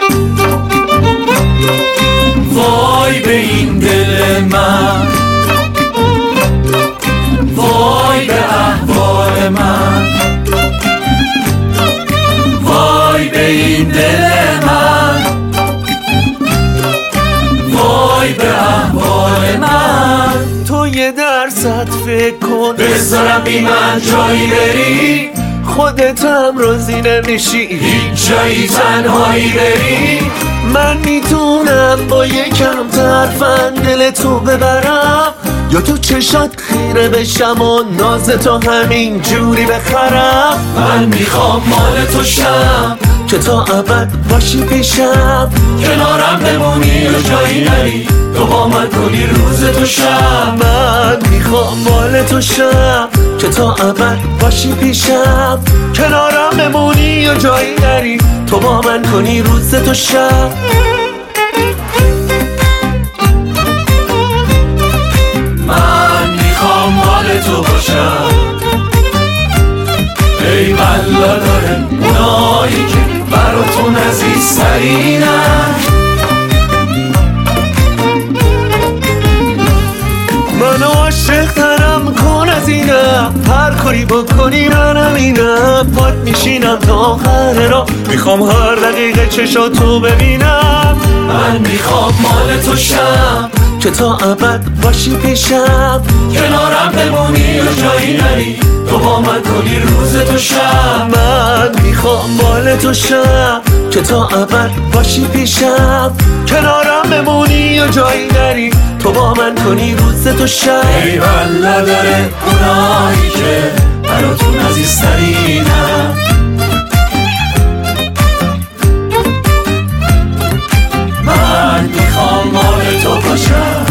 وای به این دل من، وای به احوال من، وای به این دل من، وای به احوال من. تو یه درصد فکر کن بذارم بی من جایی بری، خودت هم راضی نمیشی هیچ جایی تنهایی بری. من میتونم با یکم طرفن دل تو ببرم، یا تو چشات خیره بشم و ناز تو همین جوری بخرم. من میخوام مال تو شم، که تا ابد باشی پیشم، کنارم بمونی و جایی نری، تو با من کنی روز تو شم. من میخوام مال تو شم، که تا ابد باشی پیشم، کنارم بمونی و جایی نری، تو با من کنی روز تو شم. من میخوام مال تو باشم، ای والله داره اونایی که براتون عزیزترینن. منو عاشق ترم کن از اینم، هر کاری بکنی منم اینم، پات میشینم تا آخر راه، میخوام هر دقیقه چشاتو ببینم. من میخوام مال تو شم، که تا ابد باشی پیشم، کنارم بمونی و جایی نری، تو با من کنی روز تو شم. من میخوام مال تو شم، که تا ابد باشی پیشم، کنارم بمونی و جایی نری، تو با من کنی روز تو شم. ای والله داره اونایی که براتون عزیزترینن. من میخوام مال تو باشم.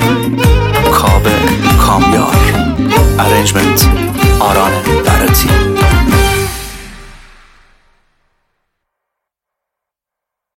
کامیار ارنجمنت آران براتی.